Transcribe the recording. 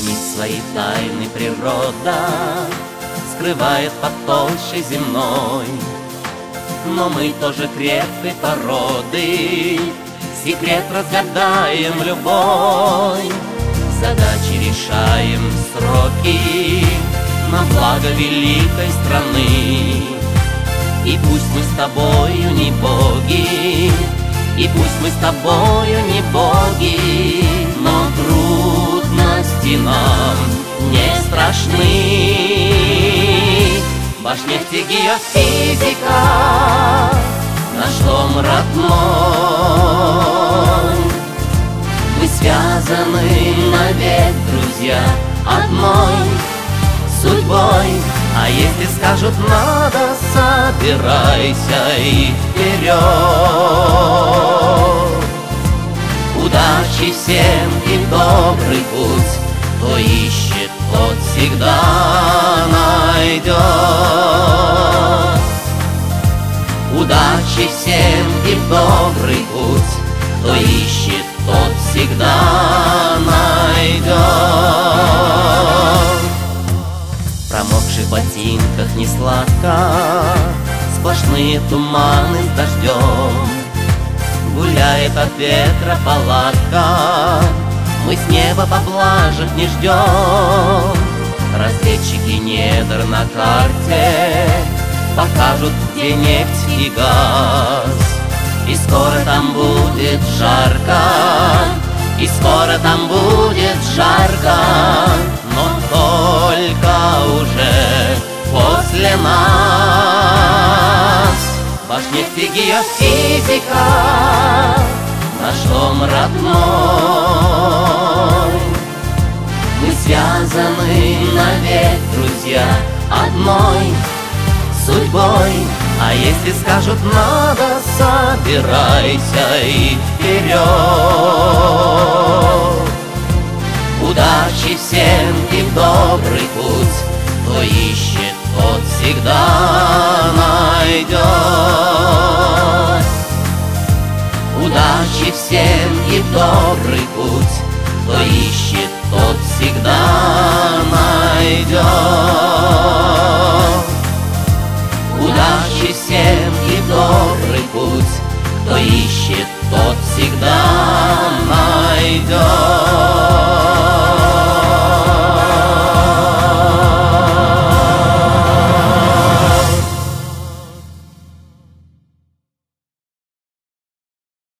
хранить свои тайны природа скрывает под толщей земной. Но мы тоже крепкой породы, секрет разгадаем любой. Задачи решаем в сроки на благо великой страны. И пусть мы с тобою не боги, и пусть мы с тобою не боги, но трудности нам не страшны. Башнефть, геофизика, наш дом родной. Мы связаны навек, друзья, одной судьбой. А если скажут надо, собирайся и вперед. Удачи всем и добрый путь, кто ищет, тот всегда найдет. Удачи всем и добрый путь, кто ищет, тот всегда найдет. В промокших ботинках не сладко, сплошные туманы с дождем. Гуляет от ветра палатка, мы с неба поблажек не ждем. Разведчики недр на карте покажут, где нефть и газ. И скоро там будет жарко, и скоро там будет жарко, но только уже после нас. Башнефть и геофизика, наш дом родной. Мы связаны навек, друзья, одной судьбой. А если скажут надо, собирайся и вперед. Удачи всем и добрый путь, кто ищет, тот всегда найдет. Удачи всем и добрый путь, кто ищет, тот всегда найдет. Удачи всем и добрый путь, кто ищет, тот всегда